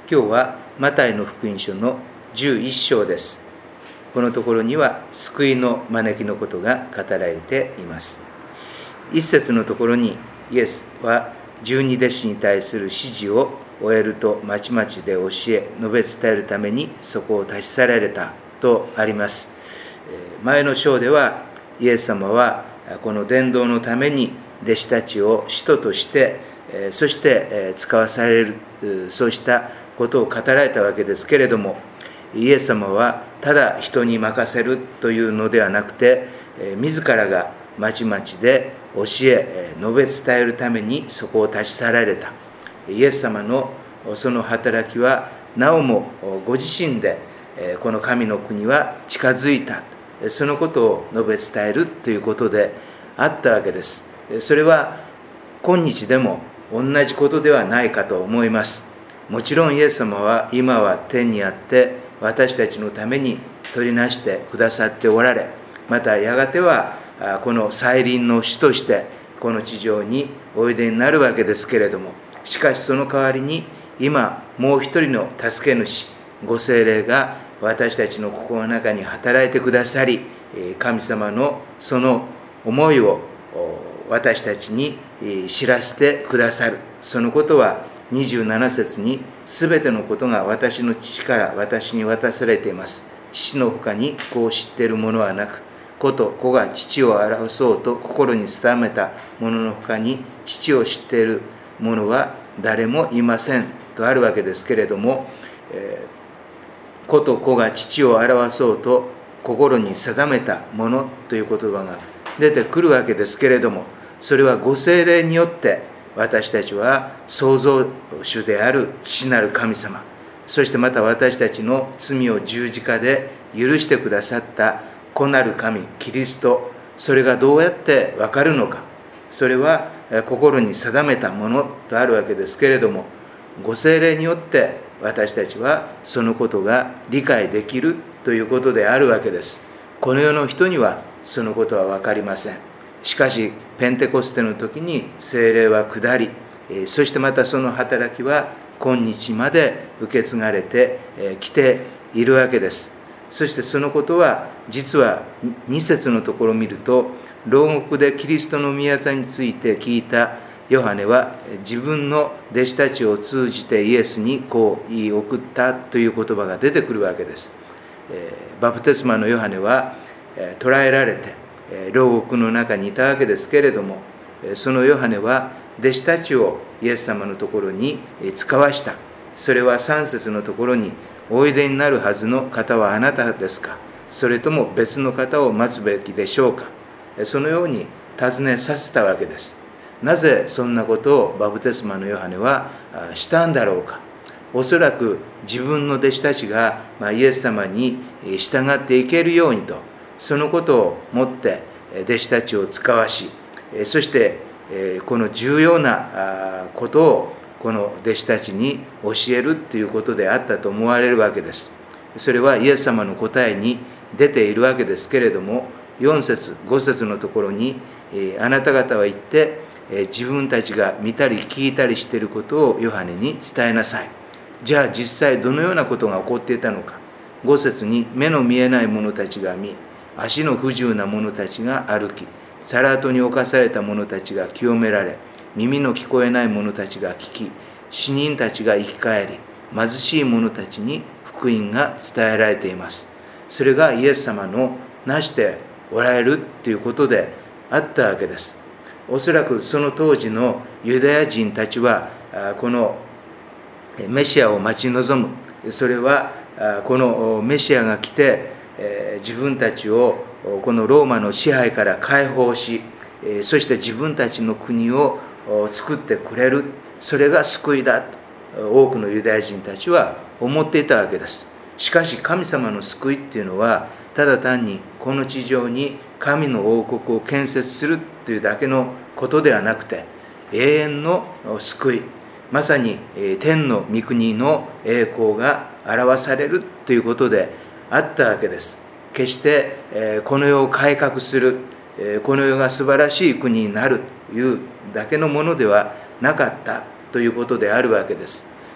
今日はマタイの福音書の11章です。このところには救いの招きのことが語られています。一節のところにイエスは12弟子に対する指示を終えるとまちまちで教え述べ伝えるためにそこを立ち去られたとあります。前の章ではイエス様はこの伝道のために弟子たちを使徒としてそして使わされる、そうしたことを語られたわけですけれども、イエス様はただ人に任せるというのではなくて、自らがまちまちで教え述べ伝えるためにそこを立ち去られた。イエス様のその働きはなおもご自身でこの神の国は近づいた、そのことを述べ伝えるということであったわけです。それは今日でも同じことではないかと思います。もちろんイエス様は今は天にあって私たちのために取りなしてくださっておられ、またやがてはこの再臨の主としてこの地上においでになるわけですけれども、しかしその代わりに今もう一人の助け主、ご聖霊が私たちの心の中に働いてくださり、神様のその思いを私たちに知らせてくださる。そのことは27節にすべてのことが私の父から私に渡されています。父の他に子を知っている者はなく、子と子が父を表そうと心に定めた者の他に父を知っている者は誰もいませんとあるわけですけれども、子と子が父を表そうと心に定めたものという言葉が出てくるわけですけれども、それはご聖霊によって私たちは創造主である父なる神様、そしてまた私たちの罪を十字架で許してくださった子なる神キリスト、それがどうやって分かるのか、それは心に定めたものとあるわけですけれども、ご聖霊によって私たちはそのことが理解できるということであるわけです。この世の人にはそのことは分かりません。しかしペンテコステの時に聖霊は下り、そしてまたその働きは今日まで受け継がれてきているわけです。そしてそのことは実は2節のところを見ると、牢獄でキリストの御業について聞いたヨハネは自分の弟子たちを通じてイエスにこう言い送ったという言葉が出てくるわけです。バプテスマのヨハネは捕らえられて牢獄の中にいたわけですけれども、そのヨハネは弟子たちをイエス様のところに使わした。それは3節のところに、おいでになるはずの方はあなたですか、それとも別の方を待つべきでしょうか、そのように尋ねさせたわけです。なぜそんなことをバプテスマのヨハネはしたんだろうか。おそらく自分の弟子たちがイエス様に従っていけるようにと、そのことをもって弟子たちを使わし、そしてこの重要なことをこの弟子たちに教えるということであったと思われるわけです。それはイエス様の答えに出ているわけですけれども、4節5節のところに、あなた方は言って自分たちが見たり聞いたりしていることをヨハネに伝えなさい。じゃあ実際どのようなことが起こっていたのか。5節に、目の見えない者たちが見、足の不自由な者たちが歩き、サラートに侵された者たちが清められ、耳の聞こえない者たちが聞き、死人たちが生き返り、貧しい者たちに福音が伝えられています。それがイエス様のなしておられるということであったわけです。おそらくその当時のユダヤ人たちはこのメシアを待ち望む。それはこのメシアが来て自分たちをこのローマの支配から解放し、そして自分たちの国を作ってくれる、それが救いだと多くのユダヤ人たちは思っていたわけです。しかし神様の救いっていうのはただ単にこの地上に神の王国を建設するというだけのことではなくて、永遠の救い、まさに天の御国の栄光が表されるということであったわけです。決してこの世を改革する、この世が素晴らしい国になるというだけのものではなかったということであるわけです。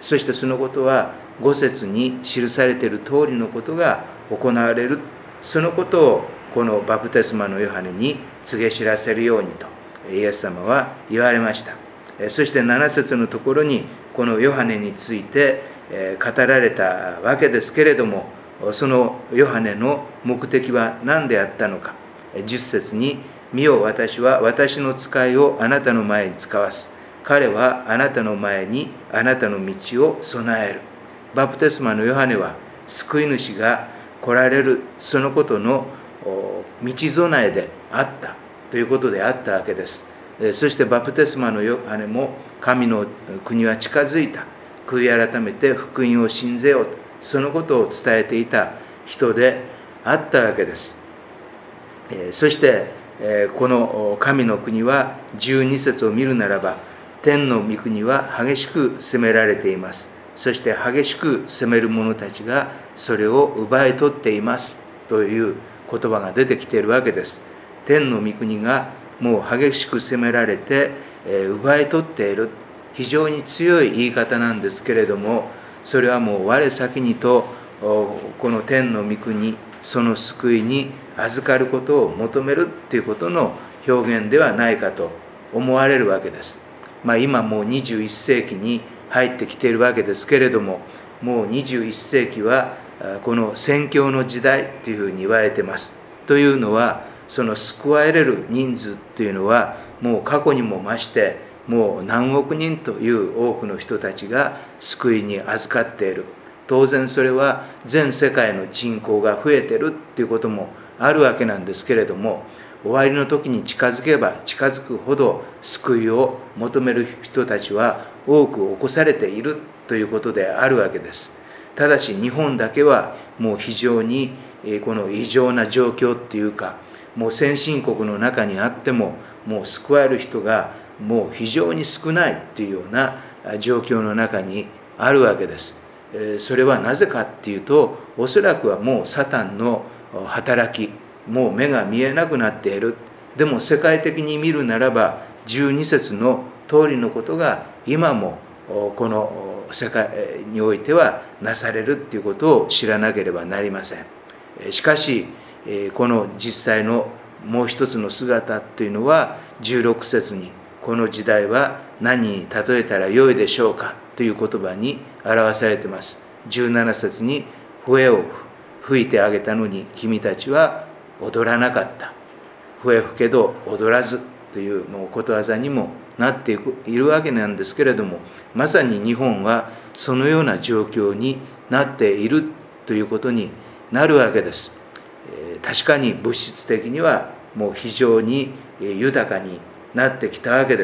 そしてそのことは5節に記されている通りのことが行われる、そのことをこのバプテスマのヨハネに告げ知らせるようにとイエス様は言われました。そして7節のところにこのヨハネについて語られたわけですけれども、そのヨハネの目的は何であったのか。10節に、見よ、私は私の使いをあなたの前に使わす。彼はあなたの前にあなたの道を備える。バプテスマのヨハネは救い主が来られる、そのことの道備えであったということであったわけです。そしてバプテスマのヨハネも、神の国は近づいた、悔い改めて福音を信ぜようと、そのことを伝えていた人であったわけです。そしてこの神の国は12節を見るならば、天の御国は激しく攻められています。そして激しく攻める者たちがそれを奪い取っていますという言葉が出てきているわけです。天の御国がもう激しく攻められて奪い取っている、非常に強い言い方なんですけれども、それはもう我先にとこの天の御国、その救いに預かることを求めるということの表現ではないかと思われるわけです。今もう21世紀に入ってきているわけですけれども、もう21世紀はこの宣教の時代というふうに言われています。というのは、その救われる人数というのはもう過去にも増してもう何億人という多くの人たちが救いに預かっている。当然それは全世界の人口が増えているということもあるわけなんですけれども、終わりの時に近づけば近づくほど救いを求める人たちは多く起こされているということであるわけです。ただし日本だけはもう非常にこの異常な状況っていうか、もう先進国の中にあってももう救われる人がもう非常に少ないっていうような状況の中にあるわけです。それはなぜかっていうと、おそらくはもうサタンの働き、もう目が見えなくなっている。でも世界的に見るならば12節の通りのことが今もこの世界においてはなされるっていうことを知らなければなりません。しかしこの実際のもう一つの姿というのは16節に、この時代は何に例えたらよいでしょうかという言葉に表されています。17節に、笛を吹いてあげたのに君たちは踊らなかった。笛吹けど踊らずというもうことわざにもなっているわけなんですけれども、まさに日本はそのような状況になっているということになるわけです。確かに物質的にはもう非常に豊かになってきたわけです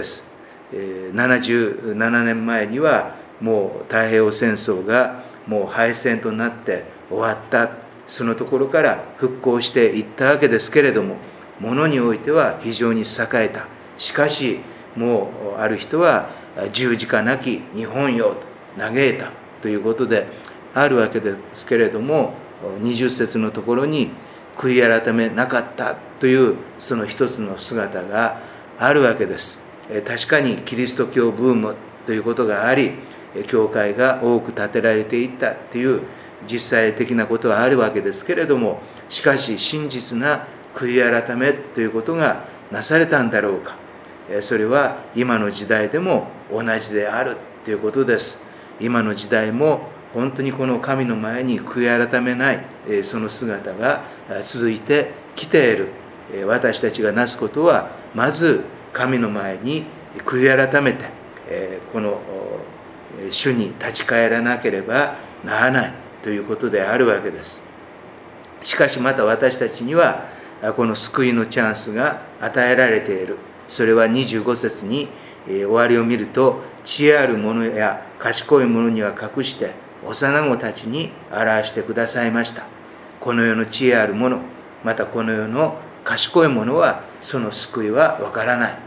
。77年前にはもう太平洋戦争がもう敗戦となって終わった、そのところから復興していったわけですけれども、ものにおいては非常に栄えた。しかしもうある人は十字架なき日本よと嘆いたということであるわけですけれども、20節のところに悔い改めなかったというその一つの姿があるわけです。確かにキリスト教ブームということがあり、教会が多く建てられていったという実際的なことはあるわけですけれども、しかし真実な悔い改めということがなされたんだろうか。それは今の時代でも同じであるということです。今の時代も本当にこの神の前に悔い改めないその姿が続いてきている。私たちがなすことは、まず神の前に悔い改めてこの主に立ち返らなければならないということであるわけです。しかしまた私たちにはこの救いのチャンスが与えられている。それは25節に終わりを見ると、知恵ある者や賢い者には隠して幼子たちに表してくださいました。この世の知恵ある者、またこの世の賢い者はその救いはわからない。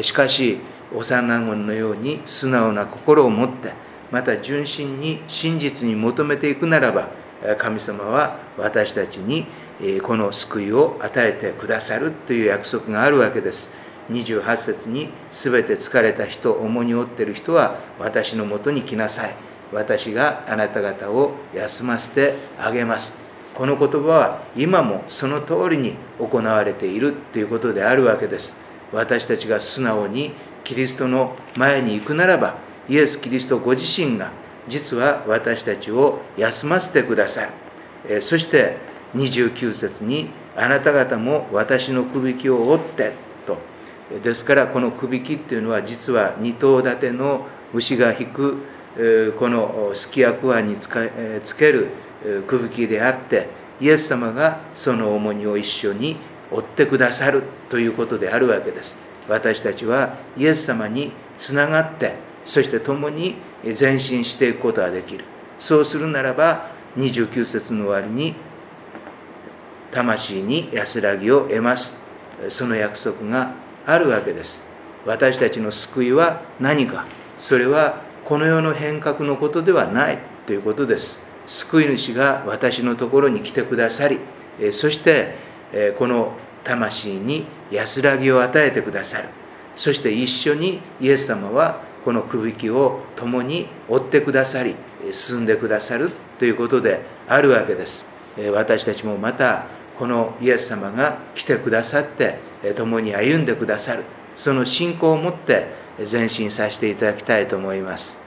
しかし幼子のように素直な心を持って、また純真に真実に求めていくならば、神様は私たちにこの救いを与えてくださるという約束があるわけです。28節に、すべて疲れた人、重荷を負っている人は私のもとに来なさい。 私があなた方を休ませてあげます。この言葉は今もその通りに行われているということであるわけです。私たちが素直にキリストの前に行くならば、イエス・キリストご自身が実は私たちを休ませてくださる。そして29節に、あなた方も私のくびきを追ってと。ですからこのくびきっていうのは実は2頭立ての牛が引くこのすきやくわにつけるくびきであって、イエス様がその重荷を一緒に追ってくださるということであるわけです。私たちはイエス様につながって、そして共に前進していくことができる。そうするならば29節の終わりに、魂に安らぎを得ます、その約束があるわけです。私たちの救いは何か、それはこの世の変革のことではないということです。救い主が私のところに来てくださり、そしてこの魂に安らぎを与えてくださる。そして一緒にイエス様はこのくびきを共に追ってくださり、進んでくださるということであるわけです。私たちもまたこのイエス様が来てくださって共に歩んでくださる、その信仰を持って前進させていただきたいと思います。